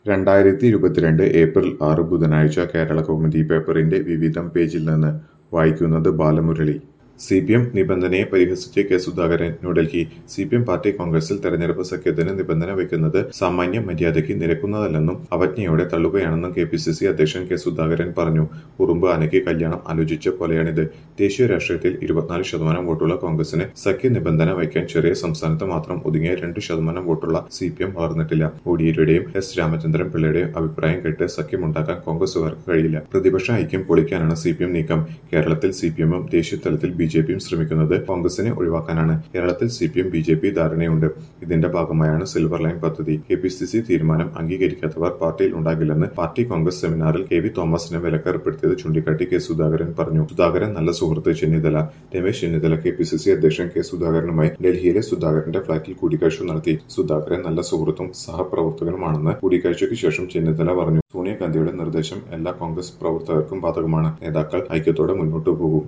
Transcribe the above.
2022 April 6 ബുധനാഴ്ച കേരളകൗമുദി പേപ്പറിന്റെ വിവിധം പേജിൽ നിന്ന് വായിക്കുന്നത് ബാലമുരളി. സിപിഎം നിബന്ധനയെ പരിഹസിച്ച് K Sudhakaran. New Delhi. CPM party കോൺഗ്രസിൽ തെരഞ്ഞെടുപ്പ് സഖ്യത്തിന് നിബന്ധന വയ്ക്കുന്നത് സാമാന്യ മര്യാദയ്ക്ക് നിരക്കുന്നതല്ലെന്നും അവജ്ഞയോടെ തള്ളുകയാണെന്നും കെപിസിസി അധ്യക്ഷൻ കെ സുധാകരൻ പറഞ്ഞു. ഉറുമ്പ് ആനയ്ക്ക് കല്യാണം ആലോചിച്ച പോലെയാണിത്. ദേശീയ രാഷ്ട്രീയത്തിൽ 24% വോട്ടുള്ള കോൺഗ്രസിന് സഖ്യ നിബന്ധന വയ്ക്കാൻ ചെറിയ സംസ്ഥാനത്ത് മാത്രം ഒതുങ്ങിയ 2% വോട്ടുള്ള സിപിഎം വളർന്നിട്ടില്ല. കോടിയേരിയുടെയും എസ് രാമചന്ദ്രൻ പിള്ളയുടെയും അഭിപ്രായം കേട്ട് സഖ്യമുണ്ടാക്കാൻ കോൺഗ്രസുകാർക്ക് കഴിയില്ല. പ്രതിപക്ഷ ഐക്യം പൊളിക്കാനാണ് സിപിഎം നീക്കം. കേരളത്തിൽ സിപിഎമ്മും ദേശീയ തലത്തിൽ ബിജെപിയും ശ്രമിക്കുന്നത് കോൺഗ്രസിനെ ഒഴിവാക്കാനാണ്. കേരളത്തിൽ സിപിഎം ബിജെപി ധാരണയുണ്ട്. ഇതിന്റെ ഭാഗമായാണ് സിൽവർ ലൈൻ പദ്ധതി. കെപിസിസി തീരുമാനം അംഗീകരിക്കാത്തവർ പാർട്ടിയിൽ ഉണ്ടാകില്ലെന്ന് പാർട്ടി കോൺഗ്രസ് സെമിനാറിൽ കെ വി തോമസിനെ വിലക്കേർപ്പെടുത്തിയത് ചൂണ്ടിക്കാട്ടി കെ സുധാകരൻ പറഞ്ഞു. സുധാകരൻ നല്ല സുഹൃത്ത് ചെന്നിത്തല. രമേശ് ചെന്നിത്തല കെപിസിസി അധ്യക്ഷൻ കെ സുധാകരനുമായി ഡൽഹിയിലെ സുധാകരന്റെ ഫ്ളാറ്റിൽ കൂടിക്കാഴ്ച നടത്തി. സുധാകരൻ നല്ല സുഹൃത്തും സഹപ്രവർത്തകനുമാണെന്ന് കൂടിക്കാഴ്ചയ്ക്ക് ശേഷം ചെന്നിത്തല പറഞ്ഞു. സോണിയാഗാന്ധിയുടെ നിർദ്ദേശം എല്ലാ കോൺഗ്രസ് പ്രവർത്തകർക്കും ബാധകമാണ്. നേതാക്കൾ ഐക്യത്തോടെ മുന്നോട്ടു പോകും.